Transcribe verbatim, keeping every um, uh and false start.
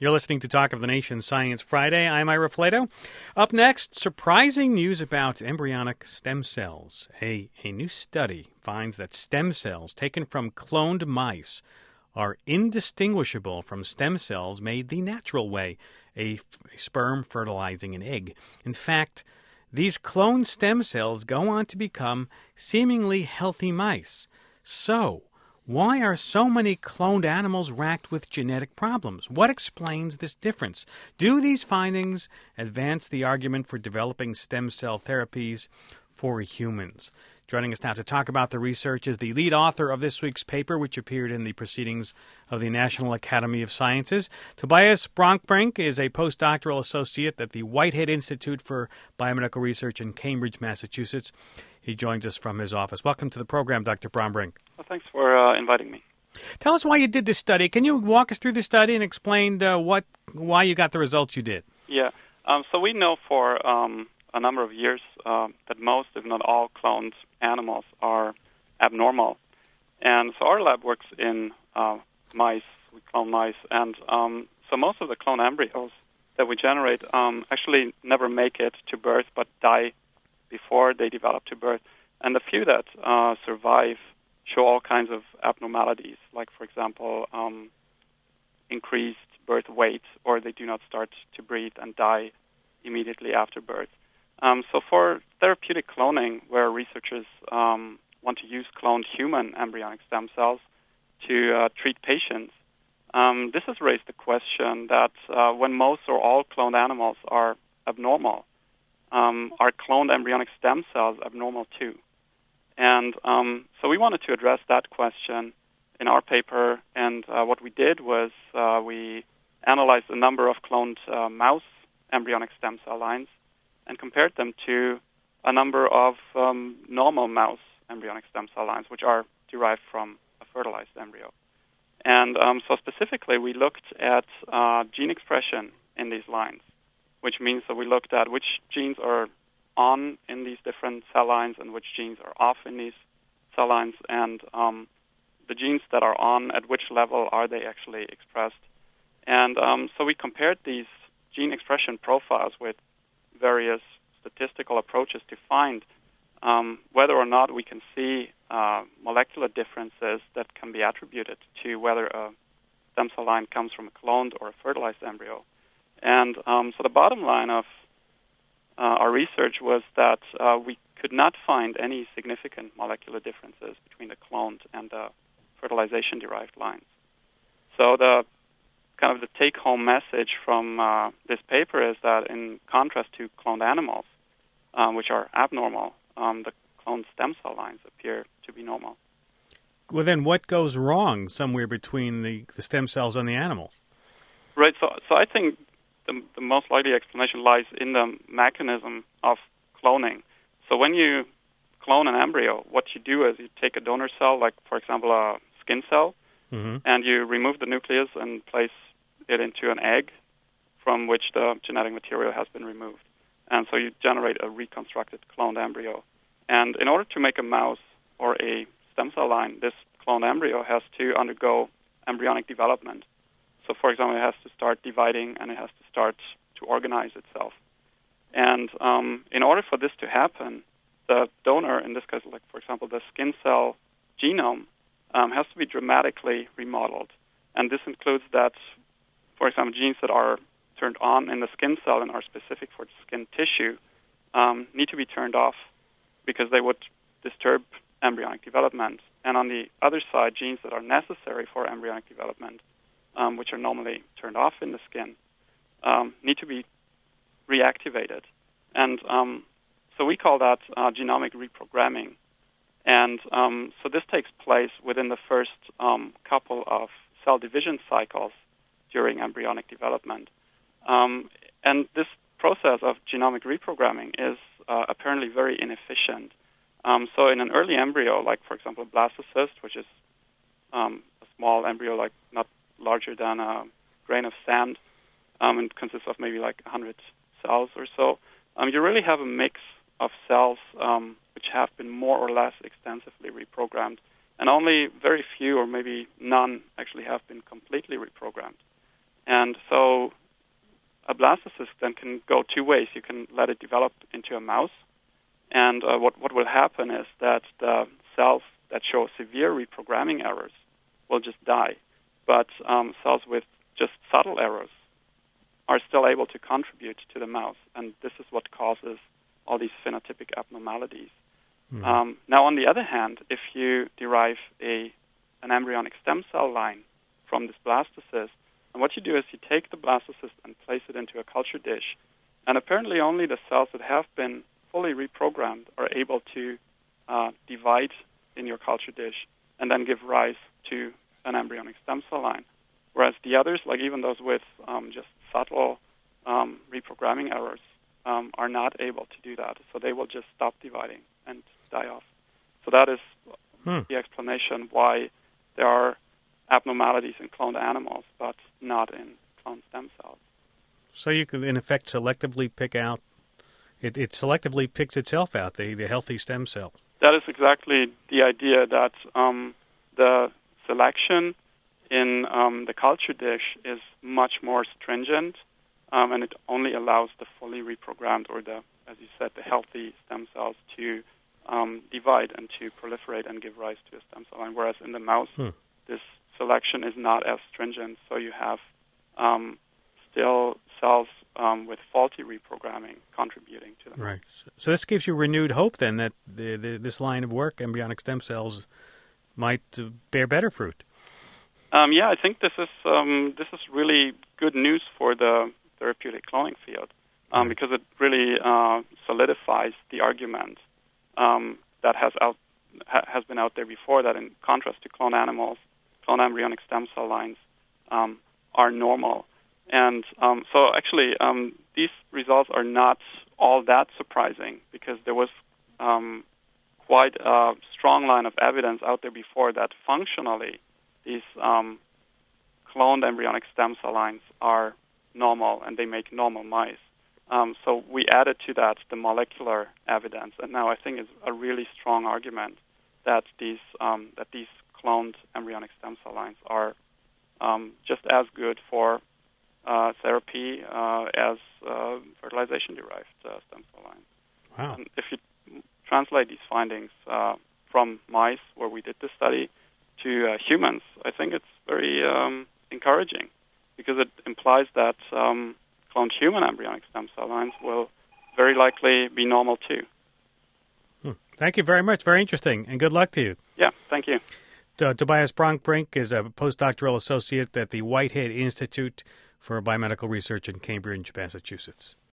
You're listening to Talk of the Nation Science Friday. I'm Ira Flato. Up next, surprising news about embryonic stem cells. A, a new study finds that stem cells taken from cloned mice are indistinguishable from stem cells made the natural way, a, a sperm fertilizing an egg. In fact, these cloned stem cells go on to become seemingly healthy mice. So, why are so many cloned animals racked with genetic problems? What explains this difference? Do these findings advance the argument for developing stem cell therapies for humans? Joining us now to talk about the research is the lead author of this week's paper, which appeared in the Proceedings of the National Academy of Sciences. Tobias Bronkbrink is a postdoctoral associate at the Whitehead Institute for Biomedical Research in Cambridge, Massachusetts. He joins us from his office. Welcome to the program, Doctor Bronkbrink. Well, thanks for uh, inviting me. Tell us why you did this study. Can you walk us through the study and explain uh, what, why you got the results you did? Yeah. Um, so we know for um, a number of years uh, that most, if not all, cloned animals are abnormal. And so our lab works in uh, mice. We clone mice. And um, so most of the cloned embryos that we generate um, actually never make it to birth but die before they develop to birth. And the few that uh, survive show all kinds of abnormalities, like, for example, um, increased birth weight, or they do not start to breathe and die immediately after birth. Um, so for therapeutic cloning, where researchers um, want to use cloned human embryonic stem cells to uh, treat patients, um, this has raised the question that uh, when most or all cloned animals are abnormal, Um, are cloned embryonic stem cells abnormal too? And um, so we wanted to address that question in our paper, and uh, what we did was uh, we analyzed a number of cloned uh, mouse embryonic stem cell lines and compared them to a number of um, normal mouse embryonic stem cell lines, which are derived from a fertilized embryo. And um, so specifically, we looked at uh, gene expression in these lines, which means that we looked at which genes are on in these different cell lines and which genes are off in these cell lines, and um, the genes that are on, at which level are they actually expressed. And um, so we compared these gene expression profiles with various statistical approaches to find um, whether or not we can see uh, molecular differences that can be attributed to whether a stem cell line comes from a cloned or a fertilized embryo. And um, so the bottom line of uh, our research was that uh, we could not find any significant molecular differences between the cloned and the fertilization-derived lines. So the kind of the take-home message from uh, this paper is that in contrast to cloned animals, um, which are abnormal, um, the cloned stem cell lines appear to be normal. Well, then what goes wrong somewhere between the, the stem cells and the animals? Right, so, so I think The, the most likely explanation lies in the mechanism of cloning. So when you clone an embryo, what you do is you take a donor cell, like, for example, a skin cell, mm-hmm. and you remove the nucleus and place it into an egg from which the genetic material has been removed. And so you generate a reconstructed cloned embryo. And in order to make a mouse or a stem cell line, this cloned embryo has to undergo embryonic development. So, for example, it has to start dividing and it has to start to organize itself. And um, in order for this to happen, the donor, in this case, like, for example, the skin cell genome, um, has to be dramatically remodeled. And this includes that, for example, genes that are turned on in the skin cell and are specific for the skin tissue um, need to be turned off because they would disturb embryonic development. And on the other side, genes that are necessary for embryonic development, Um, which are normally turned off in the skin, um, need to be reactivated. And um, so we call that uh, genomic reprogramming. And um, so this takes place within the first um, couple of cell division cycles during embryonic development. Um, and this process of genomic reprogramming is uh, apparently very inefficient. Um, so in an early embryo, like, for example, a blastocyst, which is um, a small embryo, like not larger than a grain of sand, um, and consists of maybe like one hundred cells or so, um, you really have a mix of cells um, which have been more or less extensively reprogrammed, and only very few or maybe none actually have been completely reprogrammed. And And so a blastocyst then can go two ways. You can let it develop into a mouse, and uh, what, what will happen is that the cells that show severe reprogramming errors will just die. But um, cells with just subtle errors are still able to contribute to the mouse, and this is what causes all these phenotypic abnormalities. Mm-hmm. Um, now, on the other hand, if you derive a an embryonic stem cell line from this blastocyst, and what you do is you take the blastocyst and place it into a culture dish, and apparently only the cells that have been fully reprogrammed are able to uh, divide in your culture dish and then give rise to an embryonic stem cell line. Whereas the others, like even those with um, just subtle um, reprogramming errors, um, are not able to do that. So they will just stop dividing and die off. So that is hmm. the explanation why there are abnormalities in cloned animals, but not in cloned stem cells. So you can, in effect, selectively pick out, it, it selectively picks itself out, the, the healthy stem cell. That is exactly the idea, that um, the selection in um, the culture dish is much more stringent, um, and it only allows the fully reprogrammed, or the, as you said, the healthy stem cells to um, divide and to proliferate and give rise to a stem cell line. Whereas in the mouse, hmm. this selection is not as stringent, so you have um, still cells um, with faulty reprogramming contributing to them. Right. So this gives you renewed hope, then, that the, the, this line of work, embryonic stem cells, might uh, bear better fruit. Um, yeah, I think this is um, this is really good news for the therapeutic cloning field, um, right. because it really uh, solidifies the argument um, that has out ha- has been out there before, that in contrast to cloned animals, cloned embryonic stem cell lines um, are normal. And um, so actually, um, these results are not all that surprising, because there was um, quite a strong line of evidence out there before that functionally these um, cloned embryonic stem cell lines are normal and they make normal mice. Um, so we added to that the molecular evidence, and now I think it's a really strong argument that these um, that these cloned embryonic stem cell lines are um, just as good for uh, therapy uh, as uh, fertilization-derived uh, stem cell lines. Wow! And if you translate these findings uh, from mice, where we did this study, to uh, humans, I think it's very um, encouraging, because it implies that um, cloned human embryonic stem cell lines will very likely be normal too. Hmm. Thank you very much. Very interesting, and good luck to you. Yeah, thank you. Uh, Tobias Bronkbrink is a postdoctoral associate at the Whitehead Institute for Biomedical Research in Cambridge, Massachusetts.